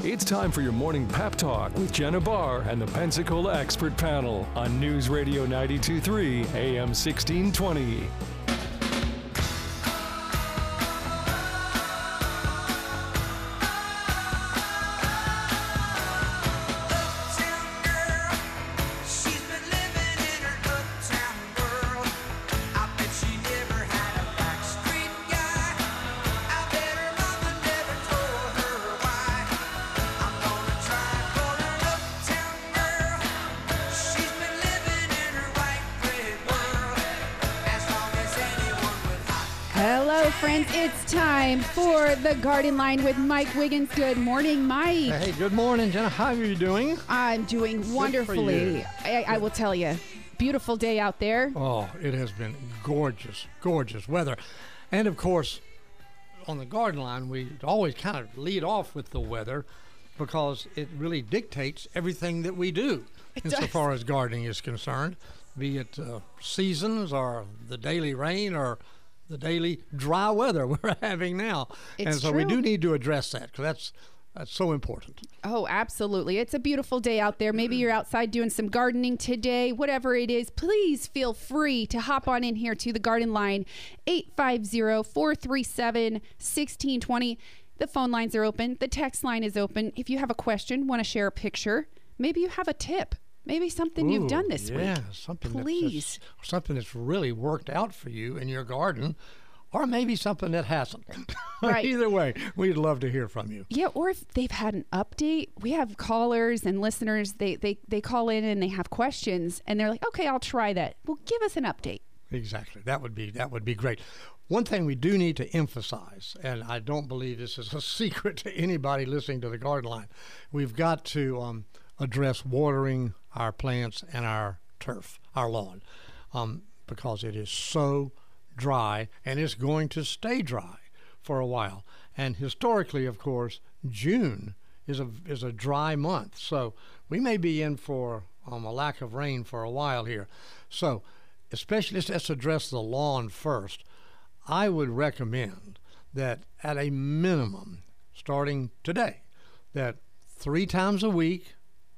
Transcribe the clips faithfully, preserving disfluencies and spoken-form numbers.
It's time for your morning pep talk with Jenna Barr and the Pensacola Expert Panel on News Radio ninety-two point three A M sixteen twenty. Friends, it's time for the Garden Line with Mike Wiggins. Good morning, Mike. Hey, good morning, Jenna. How are you doing? I'm doing wonderfully. I, I will tell you, beautiful day out there. Oh, it has been gorgeous, gorgeous weather. And of course, on the Garden Line, we always kind of lead off with the weather because it really dictates everything that we do it insofar does. as gardening is concerned, be it uh, seasons or the daily rain or the daily dry weather we're having now. It's and so true. we do need to address that because that's that's so important. Oh, absolutely. It's a beautiful day out there. Maybe you're outside doing some gardening today. Whatever it is, please feel free to hop on in here to the Garden Line, eight five zero, four three seven, one six two zero. The phone lines are open. The text line is open. If you have a question, want to share a picture, maybe you have a tip. Maybe something Ooh, you've done this yeah, week. Yeah, something Please. That's, something that's really worked out for you in your garden, or maybe something that hasn't. Right. Either way, we'd love to hear from you. Yeah, or if they've had an update. We have callers and listeners, they, they, they call in and they have questions, and they're like, okay, I'll try that. Well, give us an update. Exactly. That would be that would be great. One thing we do need to emphasize, and I don't believe this is a secret to anybody listening to the Garden Line, we've got to um, address watering our plants and our turf, our lawn, um, because it is so dry and it's going to stay dry for a while. And historically, of course, June is a is a dry month, so we may be in for um, a lack of rain for a while here. So, especially let's, let's address the lawn first. I would recommend that at a minimum, starting today, that three times a week,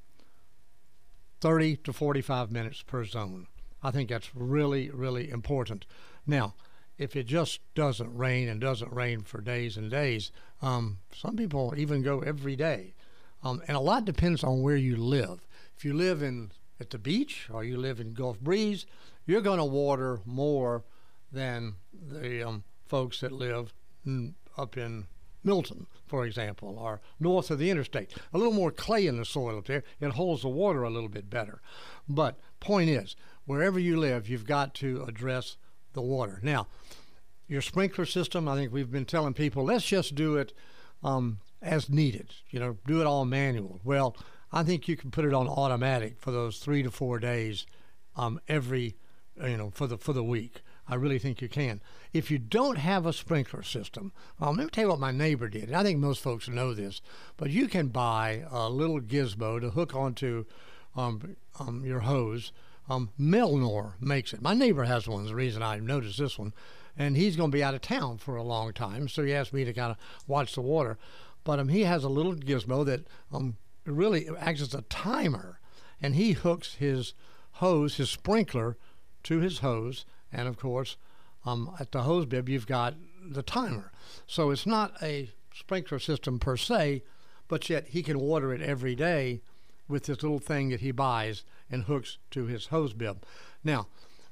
thirty to forty-five minutes per zone. I think that's really, really important. Now, if it just doesn't rain and doesn't rain for days and days, um, some people even go every day. Um, and a lot depends on where you live. If you live in at the beach or you live in Gulf Breeze, you're going to water more than the um, folks that live mm, up in Milton, for example, or north of the interstate. A little more clay in the soil up there. It holds the water a little bit better. But point is, wherever you live, you've got to address the water. Now, your sprinkler system, I think we've been telling people, let's just do it um, as needed. You know, do it all manual. Well, I think you can put it on automatic for those three to four days um, every, you know, for the for the week. I really think you can. If you don't have a sprinkler system, um, let me tell you what my neighbor did. And I think most folks know this, but you can buy a little gizmo to hook onto um, um, your hose. Um, Melnor makes it. My neighbor has one, the reason I noticed this one. And he's going to be out of town for a long time, so he asked me to kind of watch the water. But um, he has a little gizmo that um, really acts as a timer. And he hooks his hose, his sprinkler, to his hose. And, of course, um, at the hose bib, you've got the timer. So it's not a sprinkler system per se, but yet he can water it every day with this little thing that he buys and hooks to his hose bib. Now,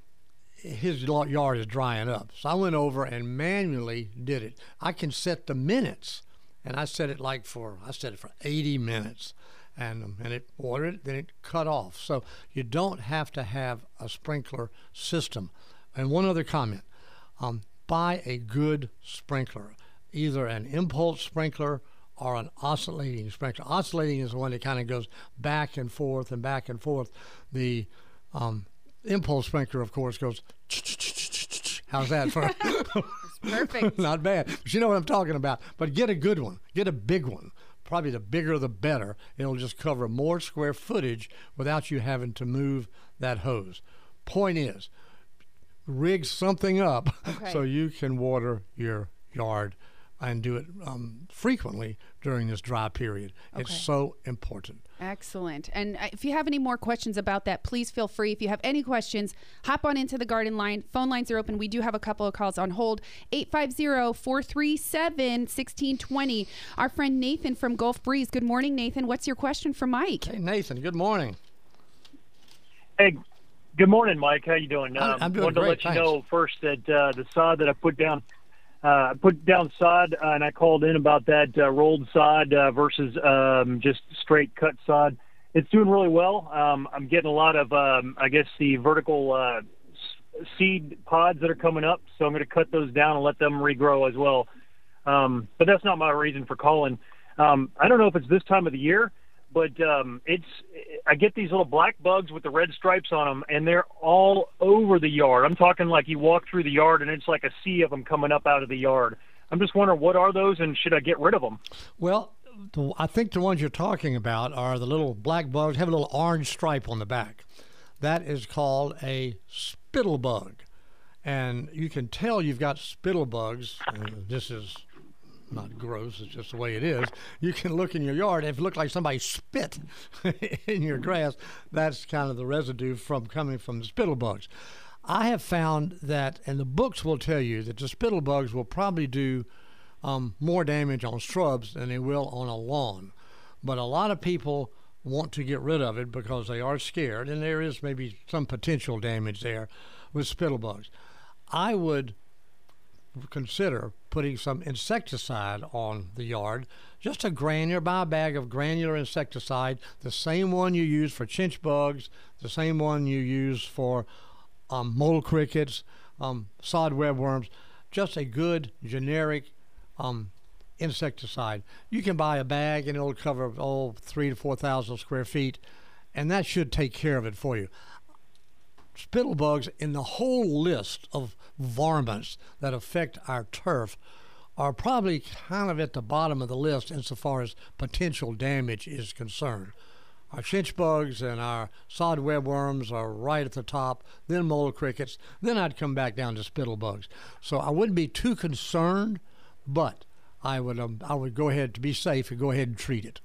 his yard is drying up. So I went over and manually did it. I can set the minutes, and I set it like for, I set it for eighty minutes. And, um, and it watered it, then it cut off. So you don't have to have a sprinkler system. And one other comment, um, buy a good sprinkler, either an impulse sprinkler or an oscillating sprinkler. Oscillating is the one that kind of goes back and forth and back and forth. The um, impulse sprinkler, of course, goes how's that for? Perfect. Not bad. But you know what I'm talking about. But get a good one. Get a big one. Probably the bigger the better. It'll just cover more square footage without you having to move that hose. Point is, rig something up okay. so you can water your yard and do it um, frequently during this dry period. Okay. It's so important. Excellent. And uh, if you have any more questions about that, please feel free. If you have any questions, hop on into the garden line. Phone lines are open. We do have a couple of calls on hold. eight five zero, four three seven, one six two zero. Our friend Nathan from Gulf Breeze. Good morning, Nathan. What's your question for Mike? Hey, Nathan, good morning. Hey, good morning, Mike. How you doing? I'm, Um, I'm doing wanted great, to let you thanks. know first that uh, the sod that I put down, uh, I put down sod, uh, and I called in about that uh, rolled sod uh, versus um, just straight cut sod. It's doing really well. Um, I'm getting a lot of, um, I guess, the vertical uh, s- seed pods that are coming up, so I'm going to cut those down and let them regrow as well. Um, but that's not my reason for calling. Um, I don't know if it's this time of the year, but um, it's I get these little black bugs with the red stripes on them, and they're all over the yard. I'm talking like you walk through the yard, and it's like a sea of them coming up out of the yard. I'm just wondering, what are those, and should I get rid of them? Well, the, I think the ones you're talking about are the little black bugs, have a little orange stripe on the back. That is called a spittle bug. And you can tell you've got spittle bugs. And this is not gross, it's just the way it is. You can look in your yard, and if it looks like somebody spit in your grass, that's kind of the residue from coming from the spittle bugs. I have found that, and the books will tell you, that the spittle bugs will probably do um, more damage on shrubs than they will on a lawn. But a lot of people want to get rid of it because they are scared, and there is maybe some potential damage there with spittle bugs. I would consider putting some insecticide on the yard, just a granular, buy a bag of granular insecticide, the same one you use for chinch bugs, the same one you use for um, mole crickets, um, sod webworms, just a good generic um, insecticide. You can buy a bag and it'll cover oh three to four thousand square feet, and that should take care of it for you. Spittle bugs in the whole list of varmints that affect our turf are probably kind of at the bottom of the list insofar as potential damage is concerned. Our chinch bugs and our sod webworms are right at the top, then mole crickets, then I'd come back down to spittle bugs. So I wouldn't be too concerned, but I would um, I would go ahead, to be safe, and go ahead and treat it.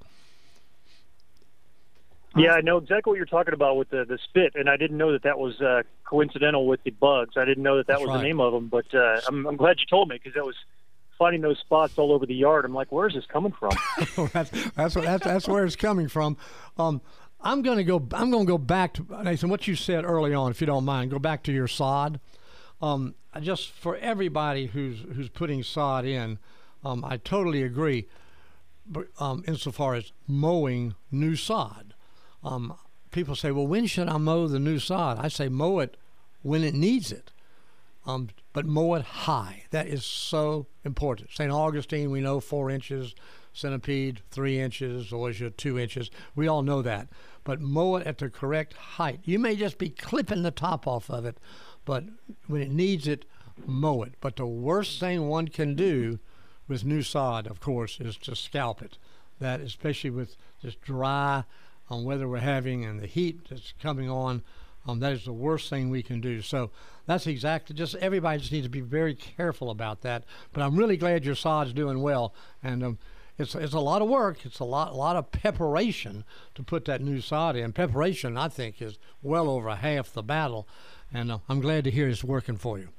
Yeah, I know exactly what you're talking about with the, the spit, and I didn't know that that was uh, coincidental with the bugs. I didn't know that that That's was right. the name of them, but uh, I'm, I'm glad you told me, because I was finding those spots all over the yard. I'm like, where's this coming from? that's that's, what, that's that's where it's coming from. Um, I'm going to go. I'm going to go back to Nathan. What you said early on, if you don't mind, go back to your sod. Um, just for everybody who's who's putting sod in, um, I totally agree. But um, insofar as mowing new sod, um, people say, well, when should I mow the new sod? I say mow it when it needs it. Um, but mow it high. That is so important. Saint Augustine, we know four inches. Centipede, three inches. Zoysia, two inches. We all know that. But mow it at the correct height. You may just be clipping the top off of it, but when it needs it, mow it. But the worst thing one can do with new sod, of course, is to scalp it. That, especially with this dry um, weather we're having and the heat that's coming on, Um, that is the worst thing we can do. So that's exactly, just everybody just needs to be very careful about that. But I'm really glad your sod's doing well. And um, it's it's a lot of work. It's a lot, a lot of preparation to put that new sod in. Preparation, I think, is well over half the battle. And uh, I'm glad to hear it's working for you.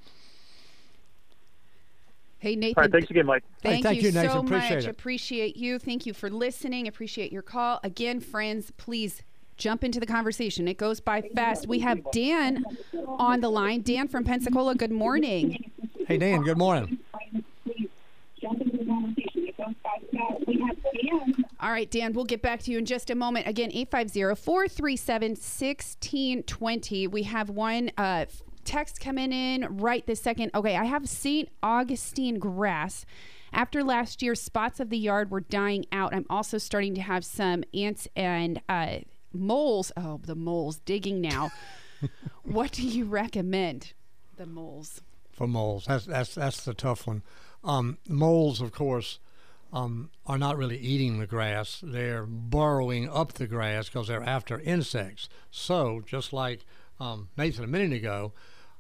Hey, Nathan. All right, thanks again, Mike. Thank, Hey, thank you, you, Nathan. so Appreciate much. it. Appreciate you. Thank you for listening. Appreciate your call. Again, friends, please jump into the conversation. It goes by fast. We have Dan on the line. Dan from Pensacola, good morning. Hey, Dan, good morning. All right, Dan, we'll get back to you in just a moment. Again, eight five zero, four three seven, one six two zero. We have one uh, text coming in right this second. Okay, I have Saint Augustine grass. After last year, spots of the yard were dying out. I'm also starting to have some ants and uh, moles. Oh, the moles digging now. What do you recommend? The moles. For moles, that's that's that's the tough one. Um, moles, of course, um, are not really eating the grass. They're burrowing up the grass because they're after insects. So, just like um, Nathan a minute ago,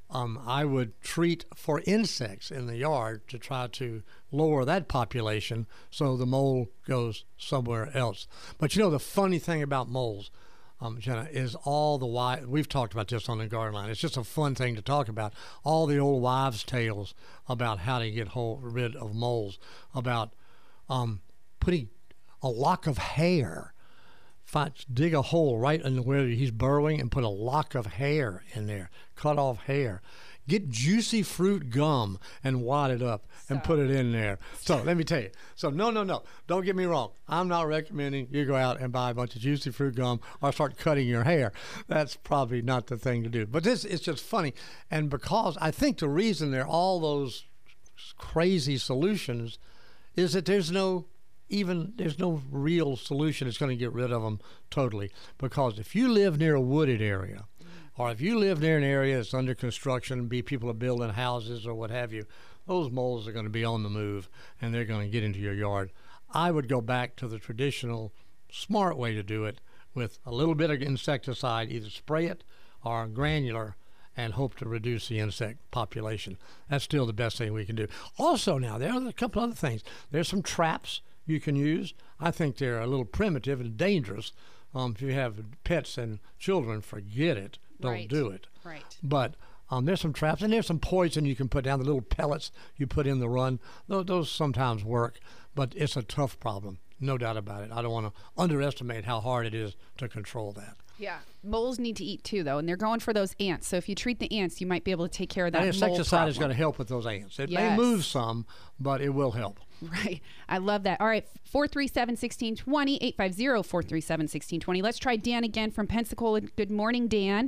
um, I would treat for insects in the yard to try to lower that population so the mole goes somewhere else. But you know, the funny thing about moles, um, Jenna, is all the wives, we've talked about this on the garden line. It's just a fun thing to talk about. All the old wives' tales about how to get hold, rid of moles, about um, putting a lock of hair, find, dig a hole right in where he's burrowing and put a lock of hair in there, cut off hair. Get juicy fruit gum and wad it up and so. put it in there. So let me tell you. So no, no, no. Don't get me wrong. I'm not recommending you go out and buy a bunch of juicy fruit gum or start cutting your hair. That's probably not the thing to do. But this is just funny. And because I think the reason there are all those crazy solutions is that there's no even there's no real solution that's going to get rid of them totally. Because if you live near a wooded area, or if you live near an area that's under construction, be people are building houses or what have you, those moles are going to be on the move and they're going to get into your yard. I would go back to the traditional smart way to do it with a little bit of insecticide, either spray it or granular, and hope to reduce the insect population. That's still the best thing we can do. Also now, there are a couple other things. There's some traps you can use. I think they're a little primitive and dangerous. Um, if you have pets and children, forget it. Don't right. do it. Right. But um, there's some traps, and there's some poison you can put down, the little pellets you put in the run. Those, those sometimes work, but it's a tough problem, no doubt about it. I don't want to underestimate how hard it is to control that. Yeah. Moles need to eat too, though, and they're going for those ants. So if you treat the ants, you might be able to take care of that and mole insecticide problem. is going to help with those ants. It yes. may move some, but it will help. Right. I love that. All right. four three seven, one six two zero, eight five zero, four three seven, one six two zero. Let's try Dan again from Pensacola. Good morning, Dan.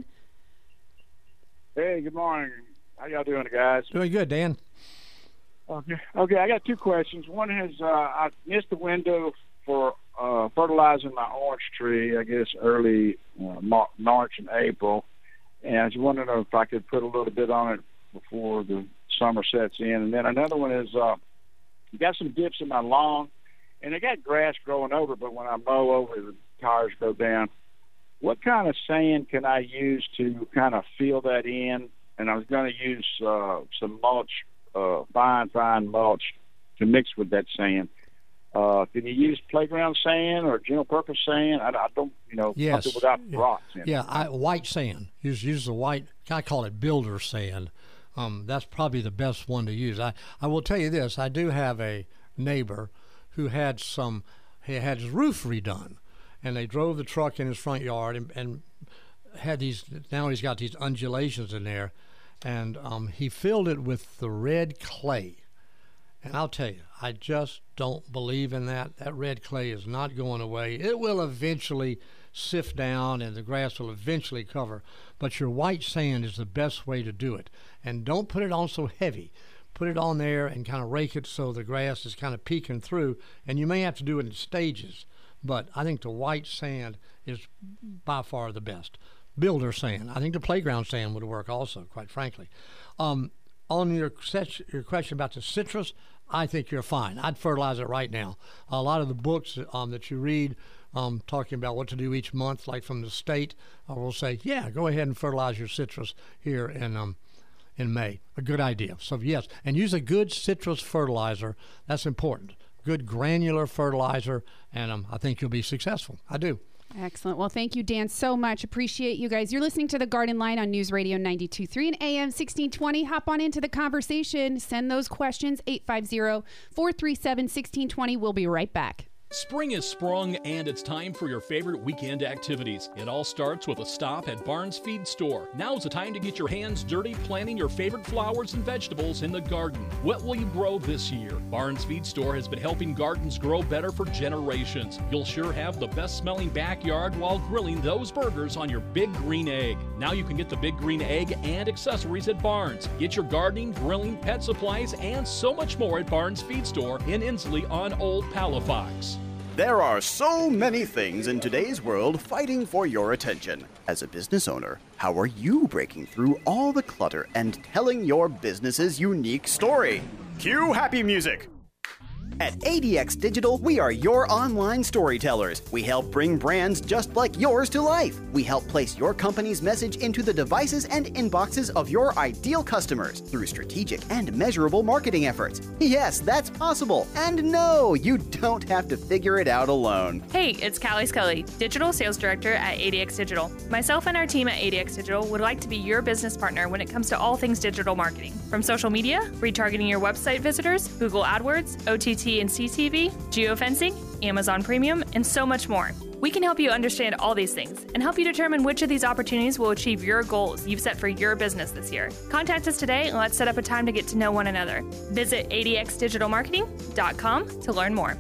Hey, good morning. How y'all doing, guys? Doing good, Dan. Okay. Okay, I got two questions. One is uh, I missed the window for uh, fertilizing my orange tree, I guess, early uh, March and April. And I was wondering if I could put a little bit on it before the summer sets in. And then another one is uh, I got some dips in my lawn, and I got grass growing over, but when I mow over, the tires go down. What kind of sand can I use to kind of fill that in? And I was going to use uh, some mulch, uh, fine, fine mulch to mix with that sand. Uh, can you use playground sand or general purpose sand? I, I don't, you know, yes. something without yeah. rocks in yeah, it. I, white sand. Use use the white. I call it builder sand. Um, that's probably the best one to use. I, I will tell you this. I do have a neighbor who had some. He had his roof redone, and they drove the truck in his front yard and, and had these. Now he's got these undulations in there, and um, he filled it with the red clay. And I'll tell you, I just don't believe in that. That red clay is not going away. It will eventually sift down and the grass will eventually cover. But your white sand is the best way to do it. And don't put it on so heavy. Put it on there and kind of rake it so the grass is kind of peeking through. And you may have to do it in stages. But I think the white sand is by far the best. Builder sand. I think the playground sand would work also, quite frankly. Um, on your, your question about the citrus, I think you're fine. I'd fertilize it right now. A lot of the books um, that you read um, talking about what to do each month, like from the state, uh, will say, yeah, go ahead and fertilize your citrus here in um, in May. A good idea. So, yes, and use a good citrus fertilizer. That's important. Good granular fertilizer, and um, I think you'll be successful. I do. Excellent. Well, thank you, Dan, so much. Appreciate you guys. You're listening to The Garden Line on News Radio ninety-two point three and A M sixteen twenty. Hop on into the conversation. Send those questions, eight five zero, four three seven, one six two zero. We'll be right back. Spring is sprung, and it's time for your favorite weekend activities. It all starts with a stop at Barnes Feed Store. Now's the time to get your hands dirty planting your favorite flowers and vegetables in the garden. What will you grow this year? Barnes Feed Store has been helping gardens grow better for generations. You'll sure have the best smelling backyard while grilling those burgers on your Big Green Egg. Now you can get the Big Green Egg and accessories at Barnes. Get your gardening, grilling, pet supplies, and so much more at Barnes Feed Store in Inslee on Old Palafox. There are so many things in today's world fighting for your attention. As a business owner, how are you breaking through all the clutter and telling your business's unique story? Cue happy music! At A D X Digital, we are your online storytellers. We help bring brands just like yours to life. We help place your company's message into the devices and inboxes of your ideal customers through strategic and measurable marketing efforts. Yes, that's possible. And no, you don't have to figure it out alone. Hey, it's Callie Scully, Digital Sales Director at A D X Digital. Myself and our team at A D X Digital would like to be your business partner when it comes to all things digital marketing. From social media, retargeting your website visitors, Google AdWords, O T T and C T V, geofencing, Amazon Premium, and so much more. We can help you understand all these things and help you determine which of these opportunities will achieve your goals you've set for your business this year. Contact us today and let's set up a time to get to know one another. Visit A D X digital marketing dot com to learn more.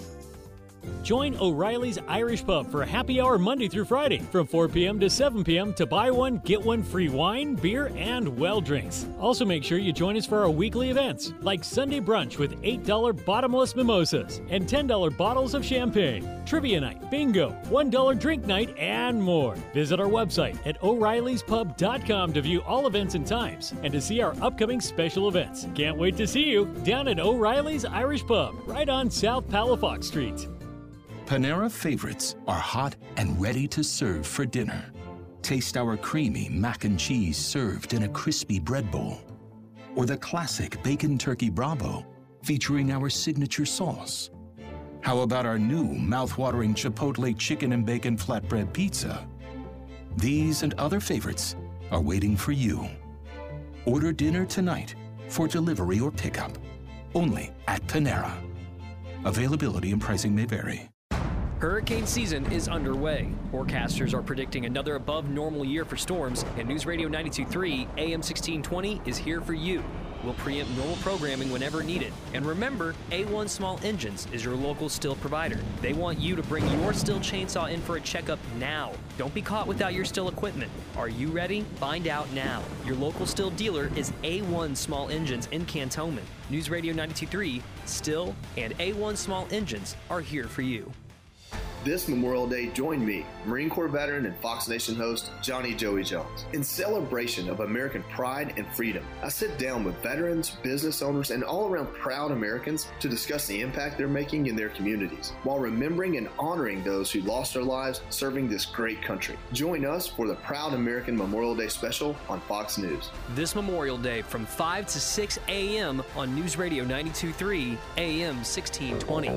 Join O'Reilly's Irish Pub for a happy hour Monday through Friday from four p.m. to seven p.m. to buy one, get one free wine, beer, and well drinks. Also make sure you join us for our weekly events like Sunday brunch with eight dollars bottomless mimosas and ten dollars bottles of champagne, trivia night, bingo, one dollar drink night, and more. Visit our website at O'Reilly's Pub dot com to view all events and times and to see our upcoming special events. Can't wait to see you down at O'Reilly's Irish Pub right on South Palafox Street. Panera favorites are hot and ready to serve for dinner. Taste our creamy mac and cheese served in a crispy bread bowl. Or the classic bacon turkey Bravo featuring our signature sauce. How about our new mouth-watering Chipotle chicken and bacon flatbread pizza? These and other favorites are waiting for you. Order dinner tonight for delivery or pickup. Only at Panera. Availability and pricing may vary. Hurricane season is underway. Forecasters are predicting another above normal year for storms, and News Radio ninety-two point three A M sixteen twenty is here for you. We'll preempt normal programming whenever needed. And remember, A one Small Engines is your local Stihl provider. They want you to bring your Stihl chainsaw in for a checkup now. Don't be caught without your Stihl equipment. Are you ready? Find out now. Your local Stihl dealer is A one Small Engines in Cantonment. News Radio ninety-two point three, Stihl, and A one Small Engines are here for you. This Memorial Day, join me, Marine Corps veteran and Fox Nation host Johnny Joey Jones. In celebration of American pride and freedom, I sit down with veterans, business owners, and all-around proud Americans to discuss the impact they're making in their communities, while remembering and honoring those who lost their lives serving this great country. Join us for the Proud American Memorial Day special on Fox News. This Memorial Day from five to six a.m. on News Radio ninety-two point three A M sixteen twenty.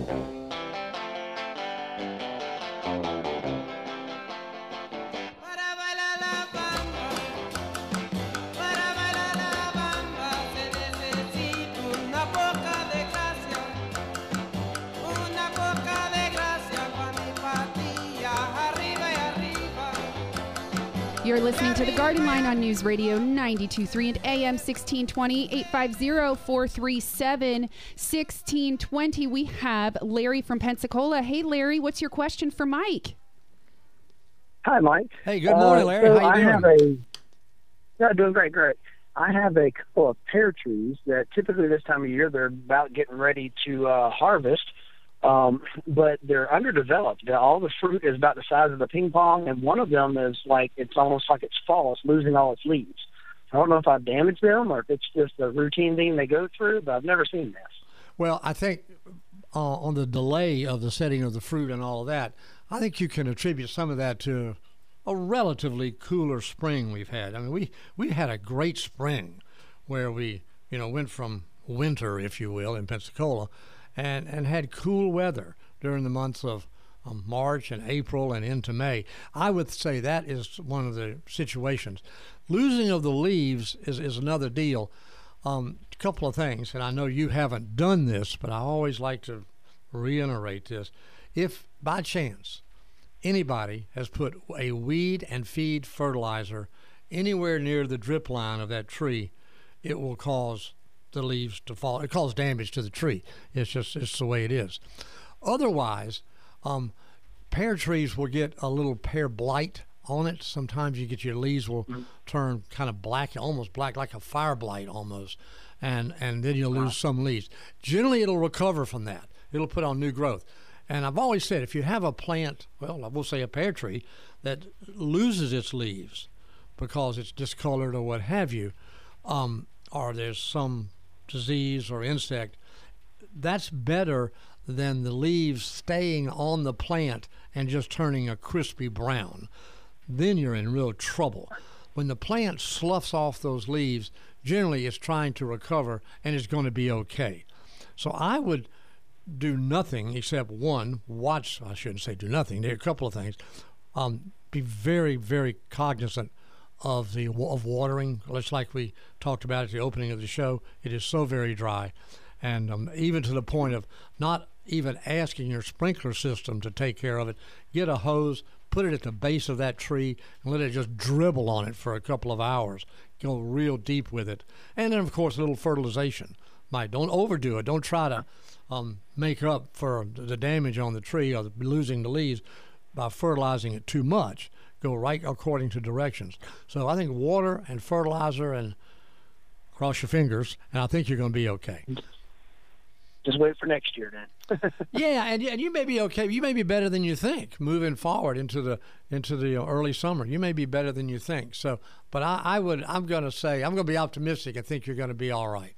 You're listening to The Garden Line on News Radio ninety-two point three and A M sixteen twenty, eight five zero, four three seven, one six two zero. We have Larry from Pensacola. Hey, Larry, what's your question for Mike? Hi, Mike. Hey, good morning, Larry. Uh, so How you I doing? Have a, yeah, doing great, great. I have a couple of pear trees that typically this time of year they're about getting ready to uh, harvest. Um, but they're underdeveloped. All the fruit is about the size of a ping pong, and one of them is like, it's almost like it's fall. It's losing all its leaves. I don't know if I've damaged them or if it's just a routine thing they go through, but I've never seen this. Well, I think uh, on the delay of the setting of the fruit and all of that, I think you can attribute some of that to a relatively cooler spring we've had. I mean, we, we had a great spring where we, you know, went from winter, if you will, in Pensacola, and, and had cool weather during the months of um, March and April and into May. I would say that is one of the situations. Losing of the leaves is, is another deal. Um, a couple of things, and I know you haven't done this, but I always like to reiterate this. If by chance anybody has put a weed and feed fertilizer anywhere near the drip line of that tree, it will cause the leaves to fall. It causes damage to the tree. It's just it's the way it is. Otherwise, um, pear trees will get a little pear blight on it. Sometimes you get your leaves will mm-hmm. turn kind of black, almost black, like a fire blight almost, and and then you'll wow. lose some leaves. Generally, it'll recover from that. It'll put on new growth. And I've always said, if you have a plant, well, I will say a pear tree, that loses its leaves because it's discolored or what have you, um, or there's some disease or insect, that's better than the leaves staying on the plant and just turning a crispy brown. Then you're in real trouble. When the plant sloughs off those leaves, generally it's trying to recover and it's going to be okay. So I would do nothing except one, watch, I shouldn't say do nothing, there are a couple of things. Um, be very, very cognizant of the of watering, just like we talked about at the opening of the show. It is so very dry. And um, even to the point of not even asking your sprinkler system to take care of it. Get a hose, put it at the base of that tree, and let it just dribble on it for a couple of hours. Go real deep with it. And then, of course, a little fertilization. Might Don't overdo it. Don't try to um, make up for the damage on the tree or losing the leaves by fertilizing it too much. Go right according to directions. So I think water and fertilizer, and cross your fingers, and I think you're going to be okay. Just wait for next year then. Yeah, and, and you may be okay. You may be better than you think moving forward into the into the early summer. You may be better than you think. So, but I, I would. I'm going to say I'm going to be optimistic and think you're going to be all right.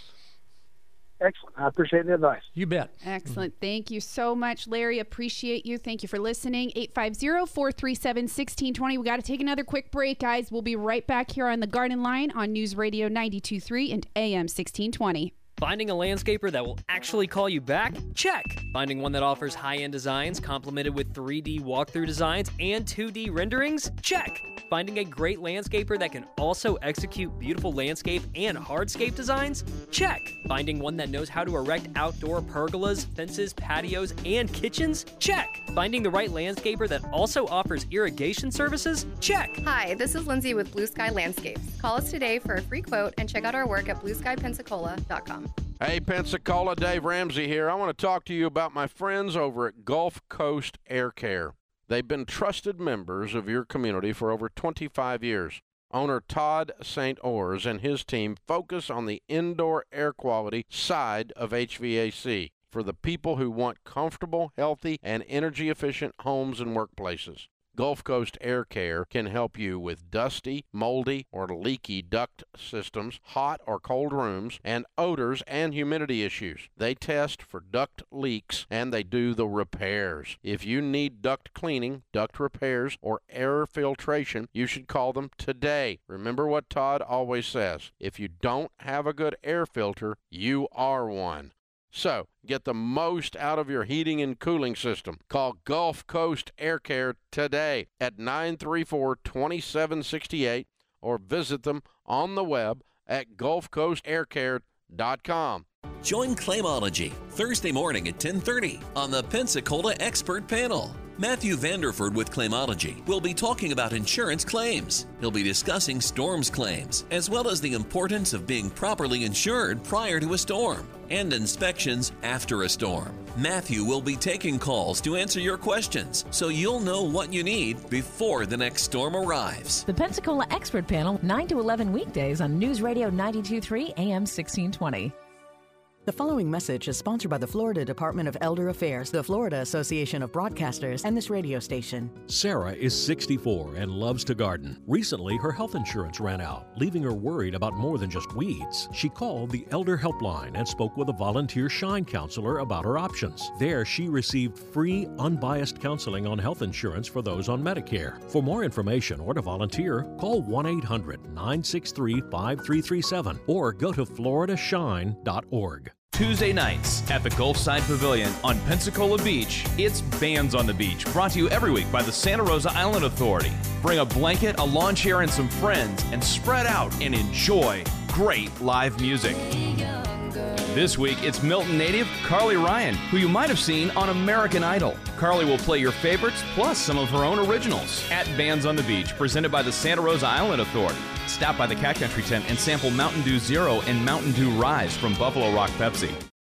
Excellent. I appreciate the advice. You bet. Excellent. Mm-hmm. Thank you so much, Larry. Appreciate you. Thank you for listening. eight five zero, four three seven, one six two zero. We got to take another quick break, guys. We'll be right back here on the Garden Line on News Radio ninety-two point three and A M sixteen twenty. Finding a landscaper that will actually call you back? Check. Finding one that offers high-end designs complemented with three D walkthrough designs and two D renderings? Check. Finding a great landscaper that can also execute beautiful landscape and hardscape designs? Check. Finding one that knows how to erect outdoor pergolas, fences, patios, and kitchens? Check. Finding the right landscaper that also offers irrigation services? Check. Hi, this is Lindsay with Blue Sky Landscapes. Call us today for a free quote and check out our work at blue sky pensacola dot com. Hey, Pensacola, Dave Ramsey here. I want to talk to you about my friends over at Gulf Coast Air Care. They've been trusted members of your community for over twenty-five years. Owner Todd Saint Ors and his team focus on the indoor air quality side of H V A C for the people who want comfortable, healthy, and energy-efficient homes and workplaces. Gulf Coast Air Care can help you with dusty, moldy, or leaky duct systems, hot or cold rooms, and odors and humidity issues. They test for duct leaks, and they do the repairs. If you need duct cleaning, duct repairs, or air filtration, you should call them today. Remember what Todd always says, if you don't have a good air filter, you are one. So, get the most out of your heating and cooling system. Call Gulf Coast Air Care today at nine three four, two seven six eight or visit them on the web at gulf coast air care dot com. Join Claimology Thursday morning at ten thirty on the Pensacola Expert Panel. Matthew Vanderford with Claimology will be talking about insurance claims. He'll be discussing storms claims, as well as the importance of being properly insured prior to a storm and inspections after a storm. Matthew will be taking calls to answer your questions, so you'll know what you need before the next storm arrives. The Pensacola Expert Panel, nine to eleven weekdays on News Radio ninety-two point three A M sixteen twenty. The following message is sponsored by the Florida Department of Elder Affairs, the Florida Association of Broadcasters, and this radio station. Sarah is sixty-four and loves to garden. Recently, her health insurance ran out, leaving her worried about more than just weeds. She called the Elder Helpline and spoke with a volunteer Shine counselor about her options. There, she received free, unbiased counseling on health insurance for those on Medicare. For more information or to volunteer, call one eight hundred, nine six three, five three three seven or go to florida shine dot org. Tuesday nights at the Gulfside Pavilion on Pensacola Beach, it's Bands on the Beach, brought to you every week by the Santa Rosa Island Authority. Bring a blanket, a lawn chair, and some friends, and spread out and enjoy great live music. This week, it's Milton native Carly Ryan, who you might have seen on American Idol. Carly will play your favorites, plus some of her own originals, at Bands on the Beach, presented by the Santa Rosa Island Authority. Stop by the Cat Country tent and sample Mountain Dew Zero and Mountain Dew Rise from Buffalo Rock Pepsi.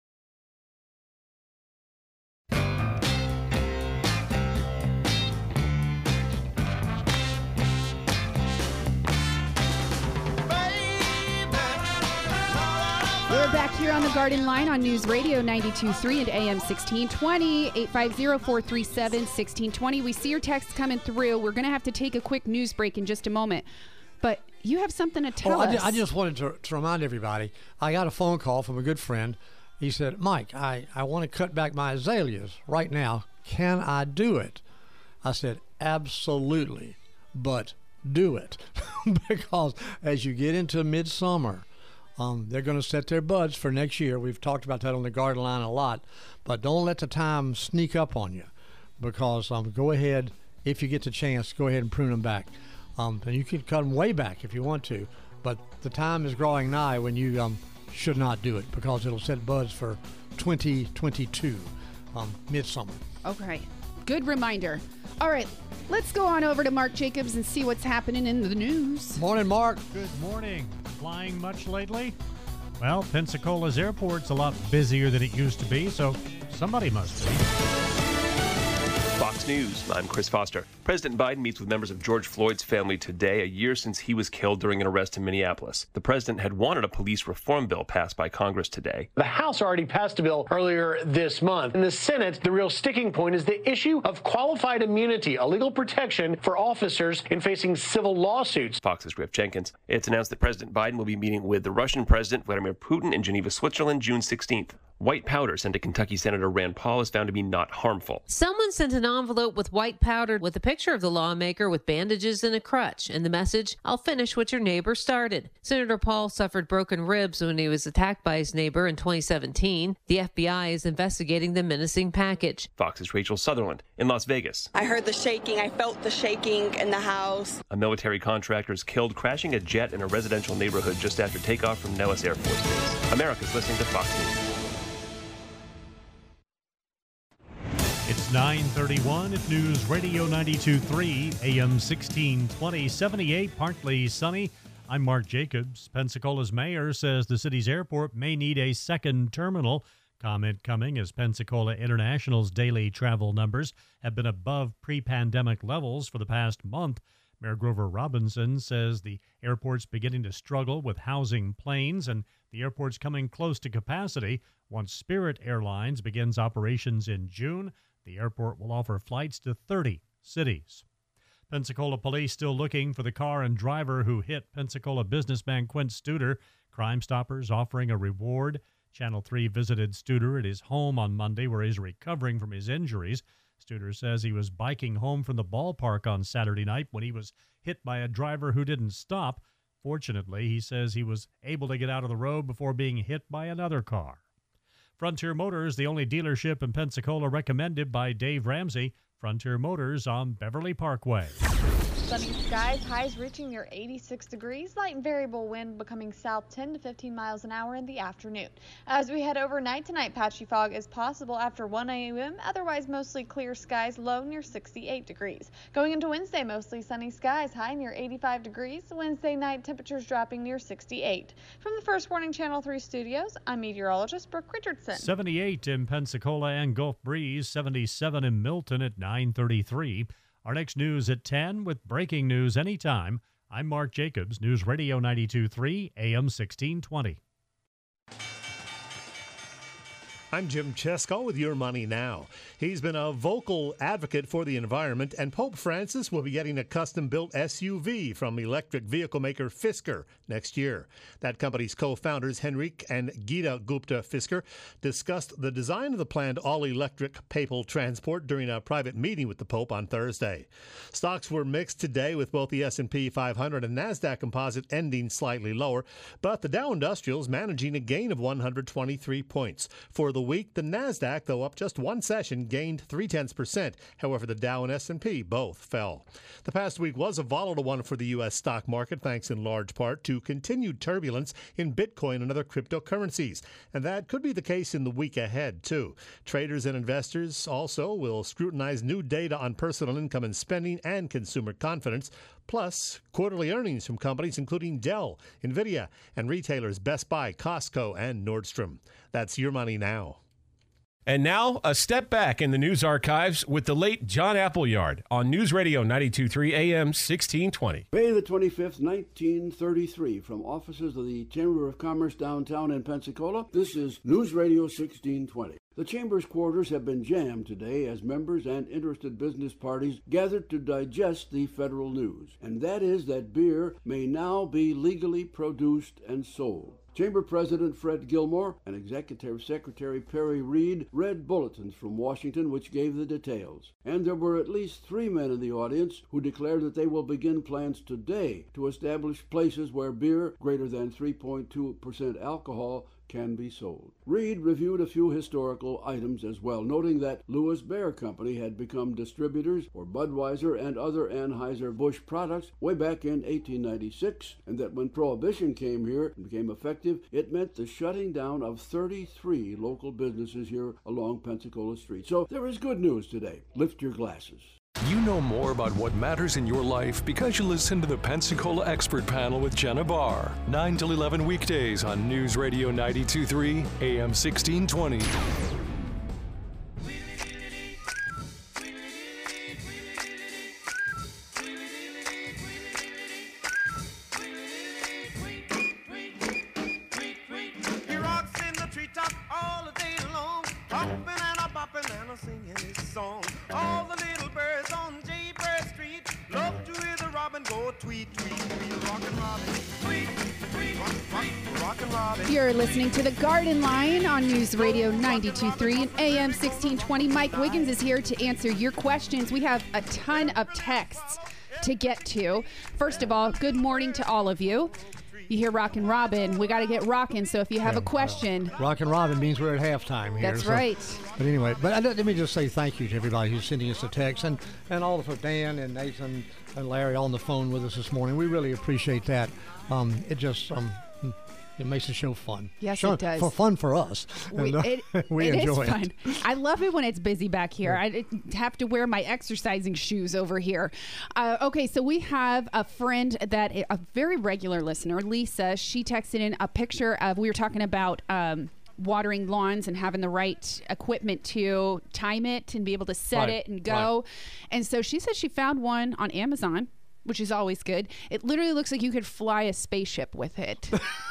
We're back here on the Garden Line on News Radio ninety-two point three and A M sixteen twenty, eight five zero, four three seven, one six two zero. We see your texts coming through. We're going to have to take a quick news break in just a moment. But you have something to tell oh, us. I, I just wanted to, to remind everybody, I got a phone call from a good friend He said, Mike, I, I want to cut back my azaleas right now. Can I do it? I said, absolutely, but do it. Because as you get into midsummer, um, they're going to set their buds for next year. We've talked about that on the garden line a lot. But don't let the time sneak up on you, because um, go ahead, if you get the chance, go ahead and prune them back. Um, and you can cut them way back if you want to, but the time is drawing nigh when you um, should not do it, because it'll set buds for twenty twenty-two, um, midsummer. Okay, good reminder. All right, let's go on over to Mark Jacobs and see what's happening in the news. Morning, Mark. Good morning. Flying much lately? Well, Pensacola's airport's a lot busier than it used to be, so somebody must be. Fox News, I'm Chris Foster. President Biden meets with members of George Floyd's family today, a year since he was killed during an arrest in Minneapolis. The president had wanted a police reform bill passed by Congress today. The House already passed a bill earlier this month. In the Senate, the real sticking point is the issue of qualified immunity, a legal protection for officers in facing civil lawsuits. Fox's Griff Jenkins. It's announced that President Biden will be meeting with the Russian President Vladimir Putin in Geneva, Switzerland, June sixteenth. White powder sent to Kentucky Senator Rand Paul is found to be not harmful. Someone sent an envelope with white powder with a picture of the lawmaker with bandages and a crutch, and the message, "I'll finish what your neighbor started." Senator Paul suffered broken ribs when he was attacked by his neighbor in twenty seventeen. The F B I is investigating the menacing package. Fox's Rachel Sutherland in Las Vegas. I heard the shaking. I felt the shaking in the house. A military contractor is killed crashing a jet in a residential neighborhood just after takeoff from Nellis Air Force Base. America's listening to Fox News. It's nine thirty-one at News Radio ninety-two point three, A M sixteen twenty, seventy-eight, partly sunny. I'm Mark Jacobs. Pensacola's mayor says the city's airport may need a second terminal. Comment coming as Pensacola International's daily travel numbers have been above pre-pandemic levels for the past month. Mayor Grover Robinson says the airport's beginning to struggle with housing planes, and the airport's coming close to capacity. Once Spirit Airlines begins operations in June, the airport will offer flights to thirty cities. Pensacola police still looking for the car and driver who hit Pensacola businessman Quint Studer. Crime Stoppers offering a reward. Channel three visited Studer at his home on Monday, where he's recovering from his injuries. Studer says he was biking home from the ballpark on Saturday night when he was hit by a driver who didn't stop. Fortunately, he says he was able to get out of the road before being hit by another car. Frontier Motors, the only dealership in Pensacola recommended by Dave Ramsey. Frontier Motors on Beverly Parkway. Sunny skies, highs reaching near eighty-six degrees, light and variable wind becoming south ten to fifteen miles an hour in the afternoon. As we head overnight tonight, patchy fog is possible after one a m, otherwise mostly clear skies, low near sixty-eight degrees. Going into Wednesday, mostly sunny skies, high near eighty-five degrees. Wednesday night, temperatures dropping near sixty-eight. From the First Warning Channel three studios, I'm meteorologist Brooke Richardson. seventy-eight in Pensacola and Gulf Breeze, seventy-seven in Milton at nine thirty-three. Our next news at ten with breaking news anytime. I'm Mark Jacobs, News Radio ninety-two point three, A M sixteen twenty. I'm Jim Chesko with Your Money Now. He's been a vocal advocate for the environment, and Pope Francis will be getting a custom-built S U V from electric vehicle maker Fisker next year. That company's co-founders, Henrik and Gita Gupta Fisker, discussed the design of the planned all-electric papal transport during a private meeting with the Pope on Thursday. Stocks were mixed today, with both the S and P five hundred and NASDAQ Composite ending slightly lower, but the Dow Industrials managing a gain of one hundred twenty-three points. For the week, the NASDAQ, though up just one session, gained three-tenths percent. However, the Dow and S and P both fell. The past week was a volatile one for the U S stock market, thanks in large part to continued turbulence in Bitcoin and other cryptocurrencies. And that could be the case in the week ahead, too. Traders and investors also will scrutinize new data on personal income and spending and consumer confidence, plus quarterly earnings from companies including Dell, NVIDIA, and retailers Best Buy, Costco, and Nordstrom. That's Your Money Now. And now, a step back in the news archives with the late John Appleyard on News Radio ninety-two point three A M sixteen twenty. May the twenty-fifth, nineteen thirty-three, from offices of the Chamber of Commerce downtown in Pensacola, this is News Radio sixteen twenty. The Chamber's quarters have been jammed today as members and interested business parties gathered to digest the federal news, and that is that beer may now be legally produced and sold. Chamber President Fred Gilmore and Executive Secretary Perry Reed read bulletins from Washington which gave the details. And there were at least three men in the audience who declared that they will begin plans today to establish places where beer greater than three point two percent alcohol can be sold. Reed reviewed a few historical items as well, noting that Lewis Beer Company had become distributors for Budweiser and other Anheuser-Busch products way back in eighteen ninety-six, and that when Prohibition came here and became effective, it meant the shutting down of thirty-three local businesses here along Pensacola Street. So there is good news today. Lift your glasses. You know more about what matters in your life because you listen to the Pensacola Expert Panel with Jenna Barr. nine till eleven weekdays on News Radio ninety-two point three, A M sixteen twenty. He rocks in the treetop all the day long, hopping and a bopping and a singing his song. All the little birds on Jaybird Street love to hear the robin go tweet, tweet, tweet, rockin' robin, tweet, tweet, rock, rock, rockin' robin. You're listening to The Garden Line on News Radio ninety-two point three and A M sixteen twenty. Mike Wiggins is here to answer your questions. We have a ton of texts to get to. First of all, good morning to all of you. You hear Rockin' Robin, we got to get rockin', so if you have Yeah, a question. Uh, Rockin' Robin means we're at halftime here. That's so- right. But anyway, but I, let me just say thank you to everybody who's sending us a text, and, and all of Dan and Nathan and Larry on the phone with us this morning. We really appreciate that. Um, it just um, it makes the show fun. Yes, Sure, it does. For fun for us. We, And, uh, it, we it enjoy is fun. it. I love it when it's busy back here. I have to wear my exercising shoes over here. Uh, okay, so we have a friend that a very regular listener, Lisa. She texted in a picture of, we were talking about um, watering lawns and having the right equipment to time it and be able to set Right, it and go. right. And so she said she found one on Amazon, which is always good. It literally looks like you could fly a spaceship with it.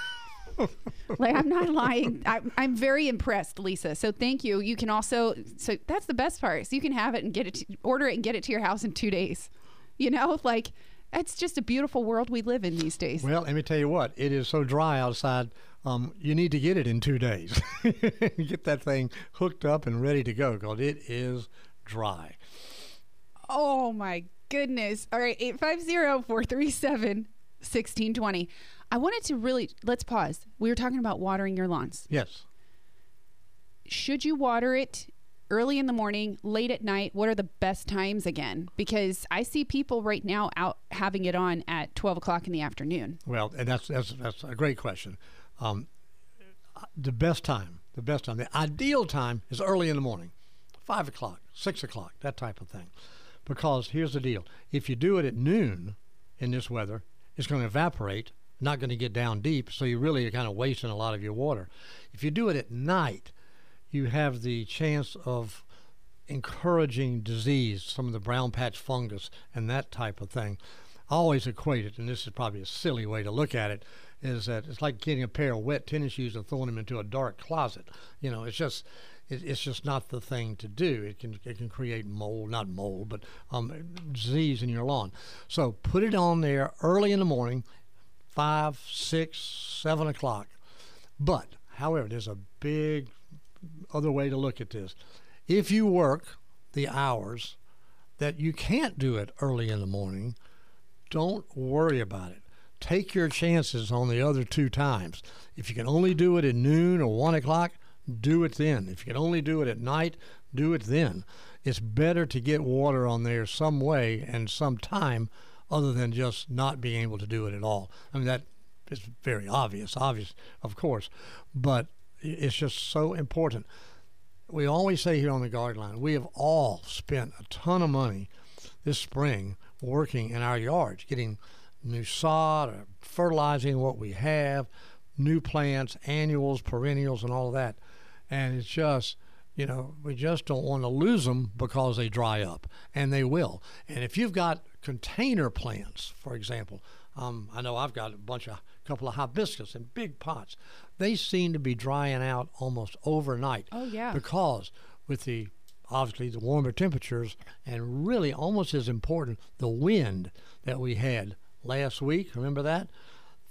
Like, I'm not lying. I, I'm very impressed, Lisa. So thank you. You can also, so that's the best part. So you can have it and get it, to, order it and get it to your house in two days. You know, like, it's just a beautiful world we live in these days. Well, let me tell you what, it is so dry outside, um, you need to get it in two days. Get that thing hooked up and ready to go because it is dry. Oh my goodness. All right, eight five zero, four three seven, one six two zero. I wanted to really, let's pause. We were talking about watering your lawns. Yes. Should you water it early in the morning, late at night? What are the best times again? Because I see people right now out having it on at twelve o'clock in the afternoon. Well, and that's that's that's a great question. Um, the best time, the best time, the ideal time is early in the morning, five o'clock, six o'clock, that type of thing. Because here's the deal: if you do it at noon in this weather, it's going to evaporate, not going to get down deep, so you really are kind of wasting a lot of your water. If you do it at night, you have the chance of encouraging disease, some of the brown patch fungus and that type of thing. I always equate it, and this is probably a silly way to look at it, is that it's like getting a pair of wet tennis shoes and throwing them into a dark closet. You know, it's just it, it's just not the thing to do. It can it can create mold, not mold, but um, disease in your lawn. So put it on there early in the morning, five, six, seven o'clock. But, however, there's a big other way to look at this. If you work the hours that you can't do it early in the morning, don't worry about it. Take your chances on the other two times. If you can only do it at noon or one o'clock, do it then. If you can only do it at night, do it then. It's better to get water on there some way and some time other than just not being able to do it at all. I mean, that is very obvious, obvious, of course, but it's just so important. We always say here on the Garden Line, we have all spent a ton of money this spring working in our yards, getting new sod, or fertilizing what we have, new plants, annuals, perennials, and all of that. And it's just, you know, we just don't want to lose them because they dry up, and they will. And if you've got container plants, for example, um, I know I've got a bunch of, couple of hibiscus in big pots. They seem to be drying out almost overnight. Oh, yeah. Because with the, obviously, the warmer temperatures, and really almost as important, the wind that we had last week, remember that?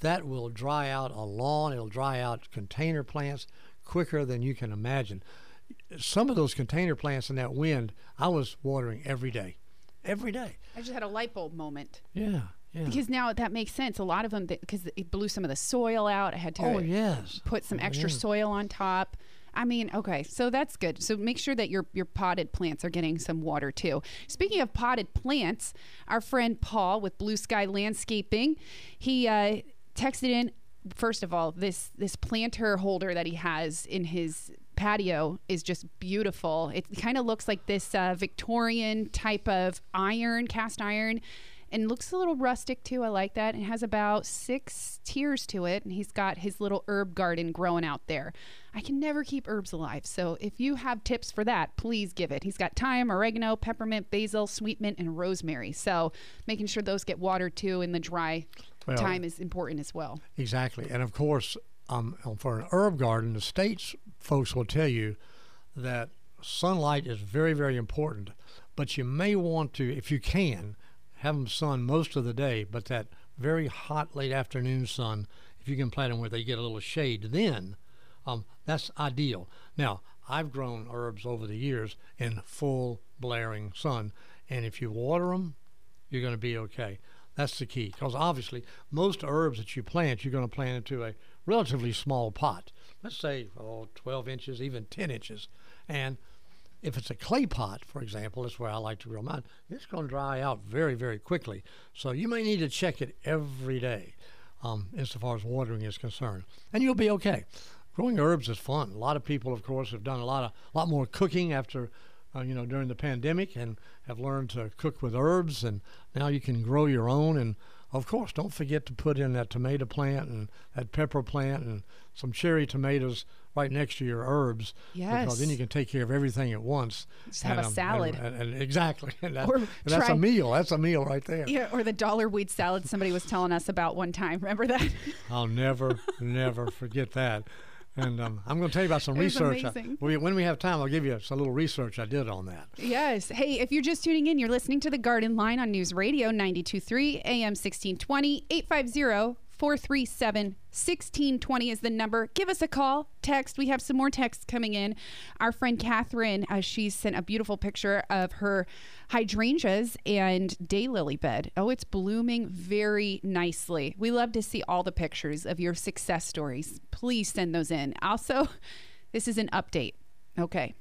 that will dry out a lawn. It'll dry out container plants quicker than you can imagine. Some of those container plants in that wind, I was watering every day. Every day. I just had a light bulb moment. Yeah, yeah. Because now that makes sense. A lot of them, because it blew some of the soil out. I had to oh, yes. put some oh, extra yes. soil on top. I mean, okay, so that's good. So make sure that your your potted plants are getting some water too. Speaking of potted plants, our friend Paul with Blue Sky Landscaping, he uh, texted in. First of all, this this planter holder that he has in his patio is just beautiful. It kind of looks like this uh, Victorian type of iron, cast iron, and looks a little rustic too. I like that. It has about six tiers to it, and he's got his little herb garden growing out there. I can never keep herbs alive, so if you have tips for that, please give it. He's got thyme, oregano, peppermint, basil, sweet mint, and rosemary. So making sure those get watered too in the dry well, time is important as well. Exactly. And of course, um, for an herb garden, the state's folks will tell you that sunlight is very, very important. But you may want to, if you can, have them sun most of the day, but that very hot late afternoon sun, if you can plant them where they get a little shade, then um, that's ideal. Now, I've grown herbs over the years in full blaring sun, and if you water them, you're going to be okay. That's the key, because obviously most herbs that you plant, you're going to plant into a relatively small pot. Let's say oh, twelve inches, even ten inches. And if it's a clay pot, for example, that's where I like to grow mine, it's going to dry out very, very quickly. So you may need to check it every day um, insofar as watering is concerned. And you'll be okay. Growing herbs is fun. A lot of people, of course, have done a lot of, lot more cooking after, uh, you know, during the pandemic and have learned to cook with herbs. And now you can grow your own. And, of course, don't forget to put in that tomato plant and that pepper plant and some cherry tomatoes right next to your herbs. Yes. Because then you can take care of everything at once. Just have a um, salad. And, and, and exactly. And that, Or and that's try- a meal. That's a meal right there. Yeah, or the dollar weed salad somebody was telling us about one time. Remember that? I'll never, never forget that. And um, I'm going to tell you about some It was research. I, amazing. we, when we have time, I'll give you a little research I did on that. Yes. Hey, if you're just tuning in, you're listening to The Garden Line on News Radio ninety-two point three A M sixteen twenty. eight five zero, four three seven, one six two zero is the number. Give us a call, text. We have some more texts coming in. Our friend Catherine, uh, she sent a beautiful picture of her hydrangeas and daylily bed. Oh, it's blooming very nicely. We love to see all the pictures of your success stories. Please send those in. Also, this is an update. Okay.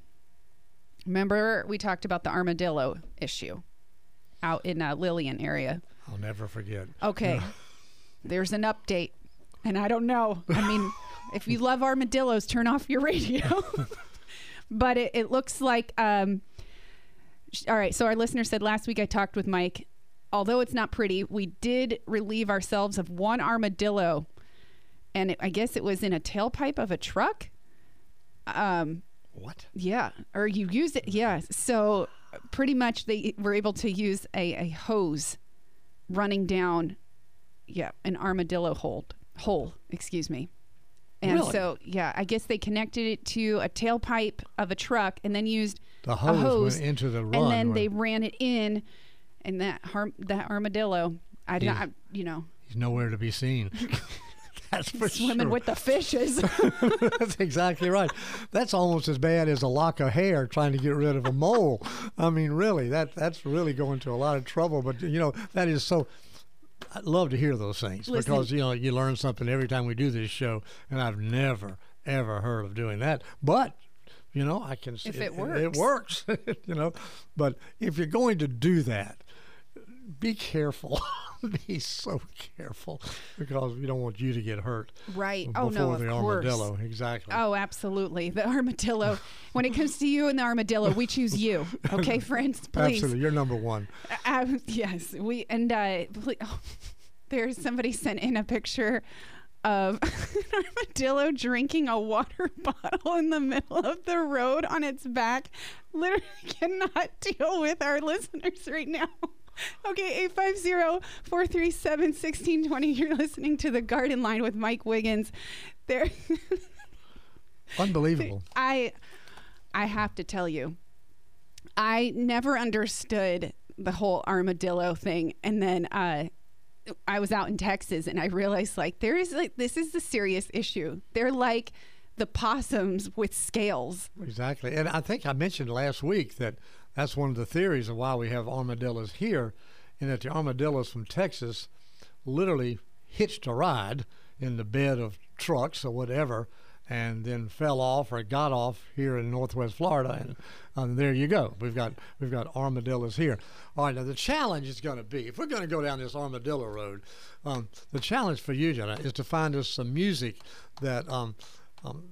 Remember we talked about the armadillo issue out in uh, Lillian area. I'll never forget. Okay. There's an update. And I don't know. I mean, if you love armadillos, turn off your radio. But it, it looks like, um, sh- all right. So our listener said last week I talked with Mike. Although it's not pretty, we did relieve ourselves of one armadillo. And it, I guess it was in a tailpipe of a truck. Um, what? Yeah. Or you used it. Yeah. So pretty much they were able to use a, a hose running down, yeah, an armadillo hold, hole, excuse me. And Really? so, yeah, I guess they connected it to a tailpipe of a truck and then used The a hose hose. went into the run. And then where they ran it in, and that har- that armadillo, I, He's- I you know, He's nowhere to be seen. That's for swimming sure. with the fishes. That's exactly right. That's almost as bad as a lock of hair trying to get rid of a mole. I mean, really, that that's really going to a lot of trouble. But, you know, that is so... I love to hear those things Listen. because, you know, you learn something every time we do this show, and I've never, ever heard of doing that. But, you know, I can see If it It works. works, you know. But if you're going to do that, be careful. Be so careful because we don't want you to get hurt. Right. Before Oh, no, of the course. armadillo. Exactly. Oh, absolutely. The armadillo. When it comes to you and the armadillo, we choose you. Okay, friends? Please. Absolutely. You're number one. Uh, yes. We and uh, ple- oh, there's somebody sent in a picture of an armadillo drinking a water bottle in the middle of the road on its back. Literally cannot deal with our listeners right now. Okay, eight five zero, four three seven, one six two zero. You're listening to The Garden Line with Mike Wiggins. There, Unbelievable. I, I have to tell you, I never understood the whole armadillo thing. And then uh, I was out in Texas and I realized like there is like this is the serious issue. They're like the possums with scales. Exactly. And I think I mentioned last week that that's one of the theories of why we have armadillos here, and that the armadillos from Texas literally hitched a ride in the bed of trucks or whatever, and then fell off or got off here in Northwest Florida, and um, there you go. We've got we've got armadillos here. All right, now the challenge is going to be, if we're going to go down this armadillo road, um, the challenge for you, Jenna, is to find us some music that um, um,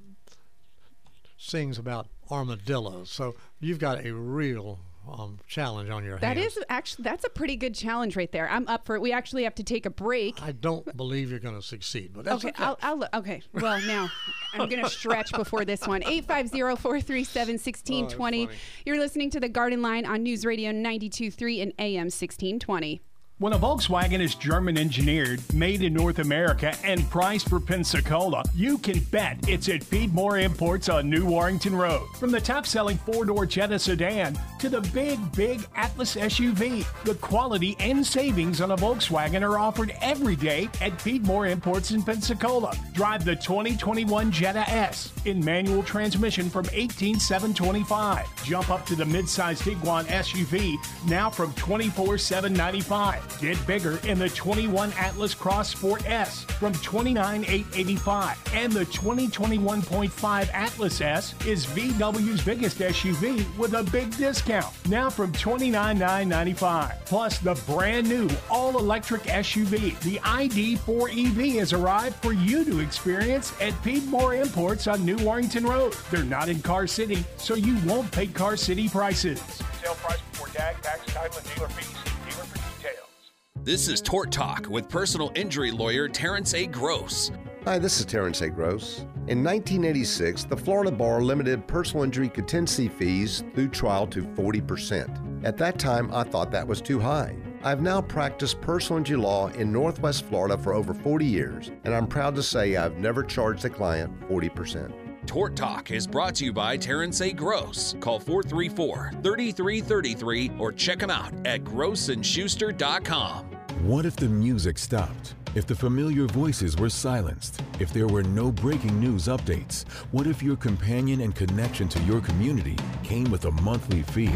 sings about armadillos. So you've got a real Um, challenge on your That hands. is actually, that's a pretty good challenge right there. I'm up for it. We actually have to take a break. I don't believe you're going to succeed, but that's okay. okay. I'll, I'll, okay. Well, now I'm going to stretch before this one. eight five zero, four three seven, one six two zero. Oh, you're listening to The Garden Line on News Radio ninety-two point three and A M sixteen twenty. When a Volkswagen is German engineered, made in North America, and priced for Pensacola, you can bet it's at Piedmore Imports on New Warrington Road. From the top-selling four-door Jetta sedan to the big, big Atlas S U V, the quality and savings on a Volkswagen are offered every day at Piedmore Imports in Pensacola. Drive the twenty twenty-one Jetta S in manual transmission from eighteen thousand seven hundred twenty-five dollars. Jump up to the mid-size Tiguan S U V now from twenty-four thousand seven hundred ninety-five dollars. Get bigger in the twenty-one Atlas Cross Sport S from twenty-nine thousand eight hundred eighty-five dollars. And the twenty twenty-one point five Atlas S is V W's biggest S U V with a big discount, now from twenty-nine thousand nine hundred ninety-five dollars. Plus, the brand new all-electric S U V, the I D four E V, has arrived for you to experience at Piedmore Imports on New Warrington Road. They're not in Car City, so you won't pay Car City prices. Sale price before tag, tax, title, and dealer fees. Dealer for details. This is Tort Talk with personal injury lawyer Terrence A. Gross. Hi, this is Terrence A. Gross. In nineteen eighty-six, the Florida Bar limited personal injury contingency fees through trial to forty percent. At that time, I thought that was too high. I've now practiced personal injury law in Northwest Florida for over forty years, and I'm proud to say I've never charged a client forty percent. Tort Talk is brought to you by Terrence A. Gross. Call four three four, three three three three or check him out at gross and schuster dot com. What if the music stopped? If the familiar voices were silenced? If there were no breaking news updates? What if your companion and connection to your community came with a monthly fee?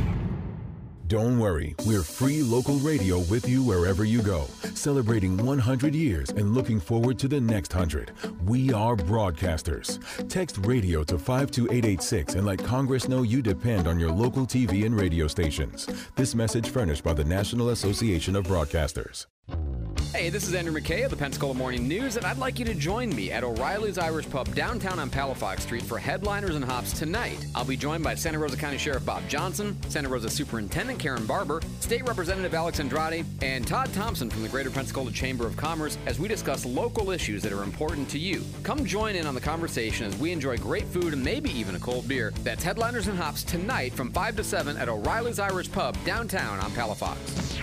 Don't worry, we're free local radio with you wherever you go, celebrating one hundred years and looking forward to the next one hundred. We are broadcasters. Text radio to five two eight eight six and let Congress know you depend on your local T V and radio stations. This message furnished by the National Association of Broadcasters. Hey, this is Andrew McKay of the Pensacola Morning News, and I'd like you to join me at O'Reilly's Irish Pub downtown on Palafox Street for Headliners and Hops tonight. I'll be joined by Santa Rosa County Sheriff Bob Johnson, Santa Rosa Superintendent Karen Barber, State Representative Alex Andrade, and Todd Thompson from the Greater Pensacola Chamber of Commerce as we discuss local issues that are important to you. Come join in on the conversation as we enjoy great food and maybe even a cold beer. That's Headliners and Hops tonight from five to seven at O'Reilly's Irish Pub downtown on Palafox.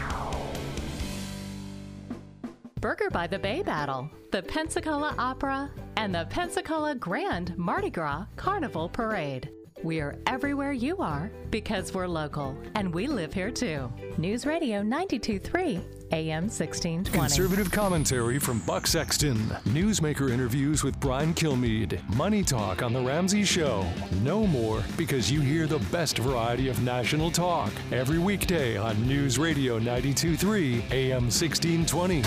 Burger by the Bay Battle, the Pensacola Opera, and the Pensacola Grand Mardi Gras Carnival Parade. We are everywhere you are because we're local, and we live here too. News Radio ninety-two point three, A M sixteen twenty. Conservative commentary from Buck Sexton. Newsmaker interviews with Brian Kilmeade. Money Talk on The Ramsey Show. No more, because you hear the best variety of national talk every weekday on News Radio ninety-two point three, A M sixteen twenty.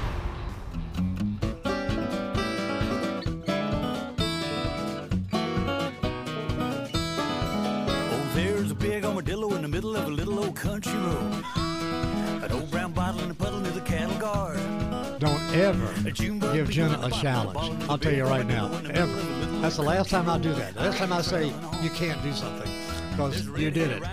Armadillo in the middle of a little old country road. An old brown bottle in a puddle near the cattle guard. Don't ever give Jenna a challenge. I'll tell you right now, ever. That's the last time I do that. The last time I say you can't do something, because you did it.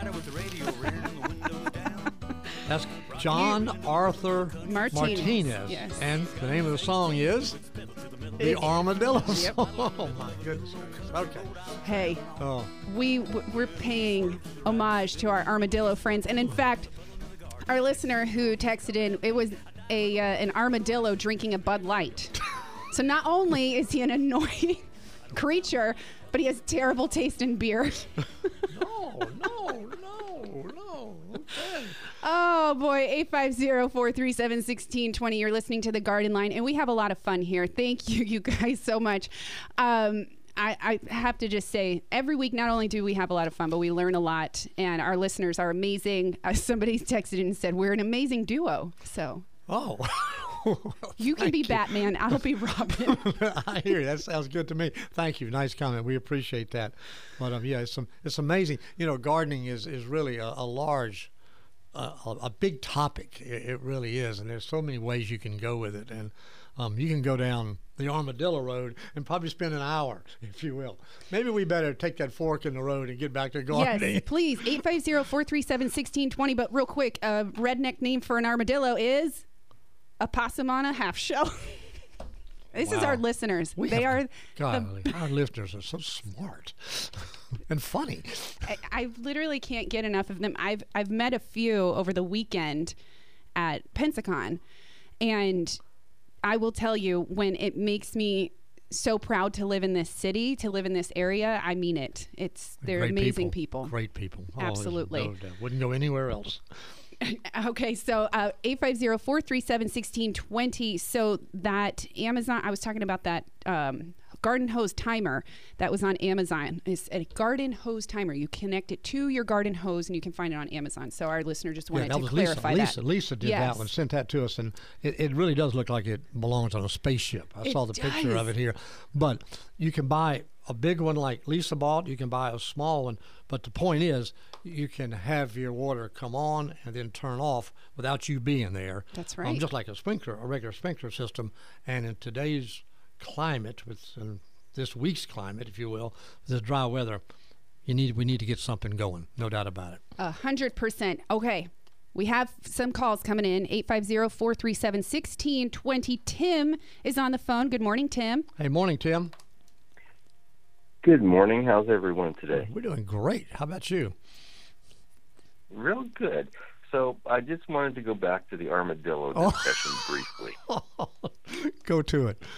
That's John Arthur Martinez. Martinez. Yes. And the name of the song is The Armadillo Yep. Song. Oh, my goodness. Okay. Hey, Oh. we we're paying homage to our armadillo friends, and in fact, our listener who texted in, it was a uh, an armadillo drinking a Bud Light. So not only is he an annoying creature, but he has terrible taste in beer. No, no, no, no. Okay. Oh, Oh, boy. eight five zero, four three seven, one six two zero. You're listening to The Garden Line, and we have a lot of fun here. Thank you, you guys, so much. Um, I, I have to just say, every week, not only do we have a lot of fun, but we learn a lot, and our listeners are amazing. Uh, somebody texted and said, we're an amazing duo. So. Oh. You can be you. Batman. I'll be Robin. I hear you. That sounds good to me. Thank you. Nice comment. We appreciate that. But um, yeah, it's some, it's amazing. You know, gardening is is really a, a large, uh, a, a big topic. It, it really is, and there's so many ways you can go with it. And um, you can go down the Armadillo Road and probably spend an hour, if you will. Maybe we better take that fork in the road and get back to gardening. Yes, please. eight five zero, four three seven, one six two zero. But real quick, a uh, redneck name for an armadillo is a possum on a half shell. This wow. is our listeners. We they have, are God, the, our listeners are so smart and funny. I, I literally can't get enough of them. I've I've met a few over the weekend at Pensacon, and I will tell you, when it makes me so proud to live in this city, to live in this area, I mean it. It's they're Great amazing people. people. Great people. Absolutely. Oh, no, wouldn't go anywhere else. Okay, so uh, eight five zero, four three seven, one six two zero. So that Amazon, I was talking about that um, garden hose timer that was on Amazon. It's a garden hose timer. You connect it to your garden hose, and you can find it on Amazon. So our listener just wanted yeah, that to was clarify Lisa. that. Lisa, Lisa did yes. that one, sent that to us, and it, it really does look like it belongs on a spaceship. I it saw the does. picture of it here. But you can buy a big one like Lisa bought. You can buy a small one. But the point is, you can have your water come on and then turn off without you being there. That's right. Um, just like a sprinkler, a regular sprinkler system. And in today's climate, with um, this week's climate, if you will, this dry weather, you need we need to get something going. No doubt about it. A hundred percent. Okay. We have some calls coming in. eight five zero, four three seven, one six two zero. Tim is on the phone. Good morning, Tim. Hey, morning, Tim. Good morning. How's everyone today? We're doing great. How about you? Real good. So I just wanted to go back to the armadillo oh. discussion briefly. Go to it.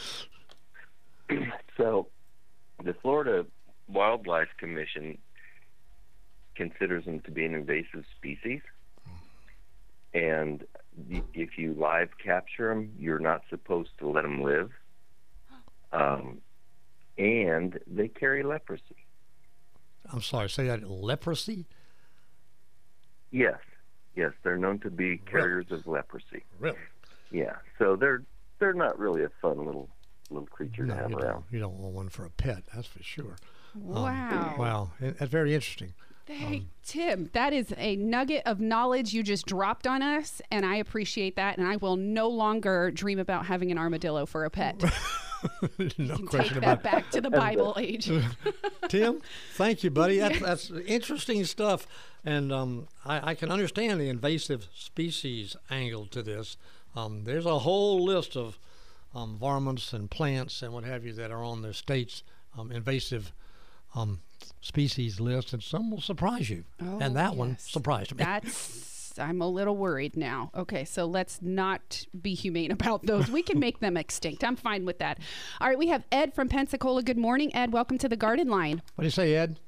So the Florida Wildlife Commission considers them to be an invasive species. And if you live capture them, you're not supposed to let them live. Um, and they carry leprosy. I'm sorry, say that, leprosy? Yes, yes, they're known to be carriers really? of leprosy. Really? Yeah, so they're they're not really a fun little little creature no, to have you around. Don't, you don't want one for a pet, that's for sure. Wow. Um, wow, that's very interesting. Hey, um, Tim, that is a nugget of knowledge you just dropped on us, and I appreciate that, and I will no longer dream about having an armadillo for a pet. no you question take about that back to the Bible age. Tim, thank you, buddy. That's, that's interesting stuff, and um, I, I can understand the invasive species angle to this. Um, there's a whole list of um, varmints and plants and what have you that are on the state's um, invasive um, species list, and some will surprise you. Oh, and that yes. one surprised me. That's I'm a little worried now. Okay, so let's not be humane about those. We can make them extinct. I'm fine with that. All right, we have Ed from Pensacola. Good morning, Ed. Welcome to the Garden Line. What do you say, Ed?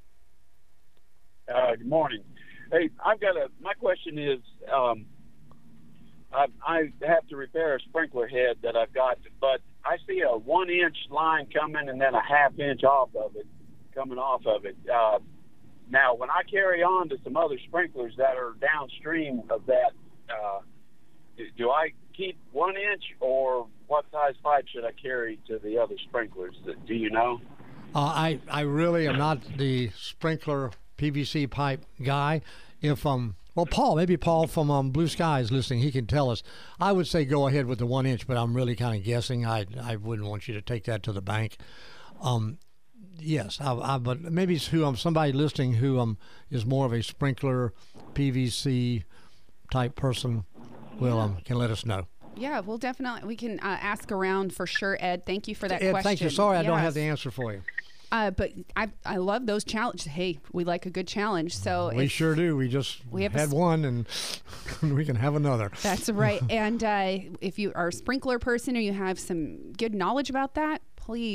Uh, good morning. Hey, I've got a. My question is, um, I, I have to repair a sprinkler head that I've got, but I see a one-inch line coming and then a half inch off of it, coming off of it. Uh, now, when I carry on to some other sprinklers that are downstream of that, uh, do I keep one inch, or what size pipe should I carry to the other sprinklers? Do you know? Uh, I I really am not the sprinkler P V C pipe guy. If um well, Paul, maybe Paul from um, Blue Sky is listening. He can tell us. I would say go ahead with the one inch, but I'm really kind of guessing. I I wouldn't want you to take that to the bank. Um, yes, I, I, but maybe it's who um somebody listening who um is more of a sprinkler P V C type person. Will um can let us know. Yeah, we'll definitely we can uh, ask around for sure, Ed. Thank you for that Ed, question. thank you. Sorry, yes. I don't have the answer for you. Uh, but I I love those challenges. Hey, we like a good challenge. So we sure do. We just we have had a, one, and we can have another. That's right. And uh, if you are a sprinkler person or you have some good knowledge about that, please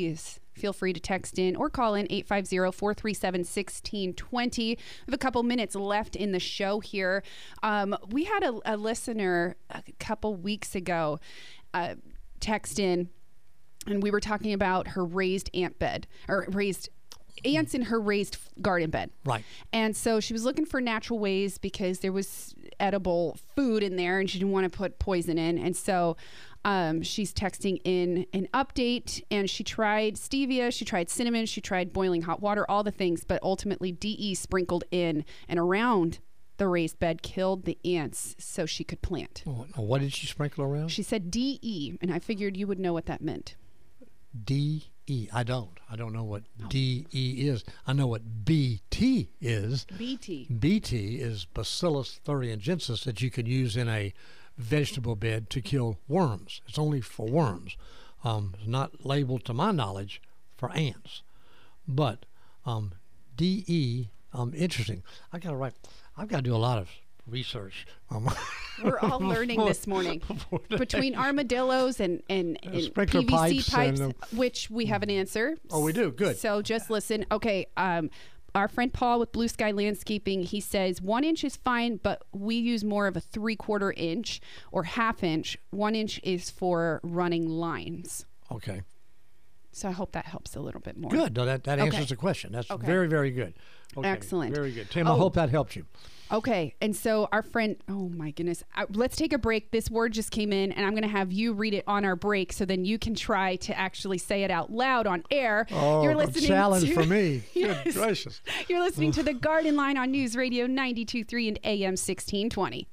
feel free to text in or call in eight five zero, four three seven, one six two zero. We have a couple minutes left in the show here. Um, we had a, a listener a couple weeks ago uh, text in, and we were talking about her raised ant bed, or raised ants in her raised garden bed. Right. And so she was looking for natural ways because there was edible food in there and she didn't want to put poison in. And so um, she's texting in an update, and she tried stevia, she tried cinnamon, she tried boiling hot water, all the things, but ultimately D E sprinkled in and around the raised bed killed the ants so she could plant. Oh, what did she sprinkle around? She said D E, and I figured you would know what that meant. D E. I don't. I don't know what oh. D E is. I know what B T is. B T. B T is Bacillus thuringiensis that you can use in a vegetable bed to kill worms. It's only for worms. Um, it's not labeled, to my knowledge, for ants. But um, D E, um, interesting. I got to write. I've got to do a lot of research. Um, We're all learning before, this morning between armadillos and, and, and P V C pipes, pipes, and, uh, which we have an answer. Oh, we do. Good. So just listen. Okay. Um, our friend Paul with Blue Sky Landscaping, he says one inch is fine, but we use more of a three quarter inch or half inch. One inch is for running lines. Okay. So I hope that helps a little bit more. Good. No, that, that Okay. answers the question. That's Okay. very, very good. Okay. Excellent. Very good. Tim, Oh. I hope that helped you. Okay, and so our friend, oh my goodness, uh, let's take a break. This word just came in, and I'm going to have you read it on our break, so then you can try to actually say it out loud on air. Oh, You're a listening challenge to, for me. Yes. Good gracious. You're listening to The Garden Line on News Radio ninety-two point three and A M sixteen twenty.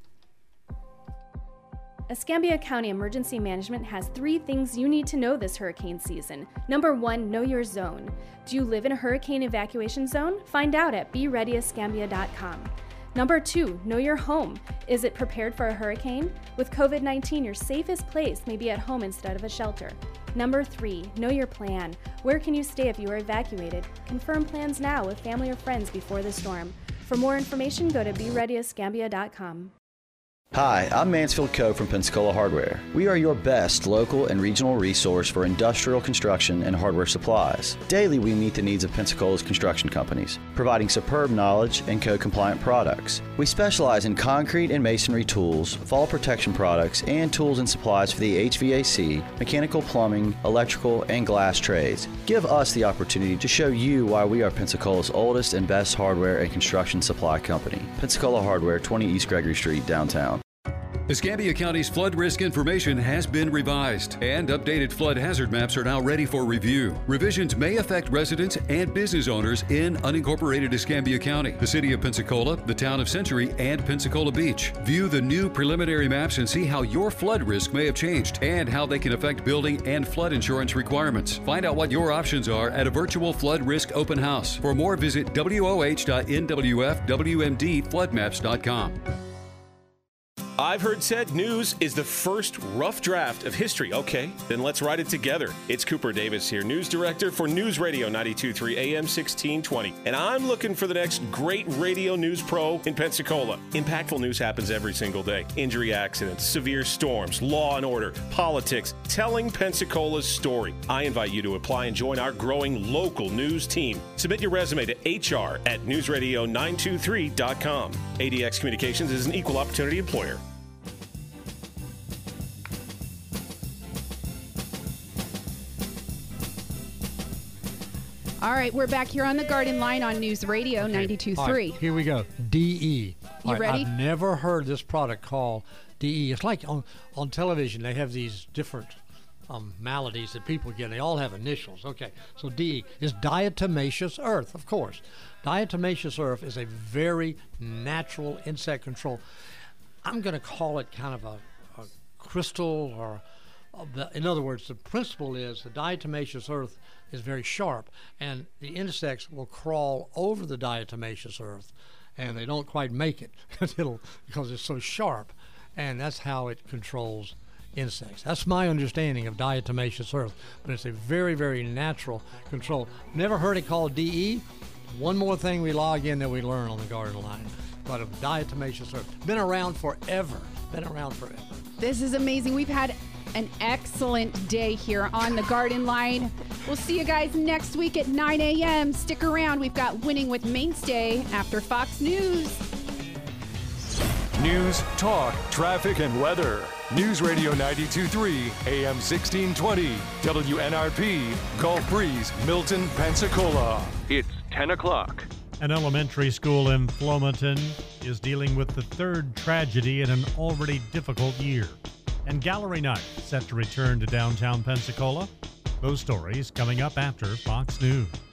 Escambia County Emergency Management has three things you need to know this hurricane season. Number one, know your zone. Do you live in a hurricane evacuation zone? Find out at be ready escambia dot com. Number two, know your home. Is it prepared for a hurricane? With COVID nineteen, your safest place may be at home instead of a shelter. Number three, know your plan. Where can you stay if you are evacuated? Confirm plans now with family or friends before the storm. For more information, go to be ready escambia dot com. Hi, I'm Mansfield Coe from Pensacola Hardware. We are your best local and regional resource for industrial construction and hardware supplies. Daily, we meet the needs of Pensacola's construction companies, providing superb knowledge and code-compliant products. We specialize in concrete and masonry tools, fall protection products, and tools and supplies for the H V A C, mechanical, plumbing, electrical, and glass trades. Give us the opportunity to show you why we are Pensacola's oldest and best hardware and construction supply company. Pensacola Hardware, twenty East Gregory Street, downtown. Escambia County's flood risk information has been revised, and updated flood hazard maps are now ready for review. Revisions may affect residents and business owners in unincorporated Escambia County, the city of Pensacola, the town of Century, and Pensacola Beach. View the new preliminary maps and see how your flood risk may have changed and how they can affect building and flood insurance requirements. Find out what your options are at a virtual flood risk open house. For more, visit w o h dot n w f w m d flood maps dot com. I've heard said news is the first rough draft of history. Okay, then let's write it together. It's Cooper Davis here, news director for News Radio ninety-two point three A M sixteen twenty. And I'm looking for the next great radio news pro in Pensacola. Impactful news happens every single day. Injury accidents, severe storms, law and order, politics, telling Pensacola's story. I invite you to apply and join our growing local news team. Submit your resume to H R at news radio nine two three dot com. A D X Communications is an equal opportunity employer. All right, we're back here on the Garden Line on News Radio ninety-two point three. Right, here we go. D E. You Right, ready? I've never heard this product called D E. It's like on, on television, they have these different um, maladies that people get. They all have initials. Okay, so D E is diatomaceous earth, of course. Diatomaceous earth is a very natural insect control. I'm going to call it kind of a, a crystal or, uh, the, in other words, the principle is the diatomaceous earth is very sharp, and the insects will crawl over the diatomaceous earth, and they don't quite make it It'll, because it's so sharp, and that's how it controls insects. That's my understanding of diatomaceous earth, but it's a very, very natural control. Never heard it called D E. One more thing we log in that we learn on the Garden Line, but of diatomaceous earth. Been around forever. Been around forever. This is amazing. We've had an excellent day here on the Garden Line. We'll see you guys next week at nine a.m. Stick around. We've got Winning with Mainstay after Fox News. News, talk, traffic, and weather. News Radio ninety-two point three, A M sixteen twenty, W N R P, Gulf Breeze, Milton, Pensacola. It's ten o'clock. An elementary school in Flomaton is dealing with the third tragedy in an already difficult year. And Gallery Night set to return to downtown Pensacola. Those stories coming up after Fox News.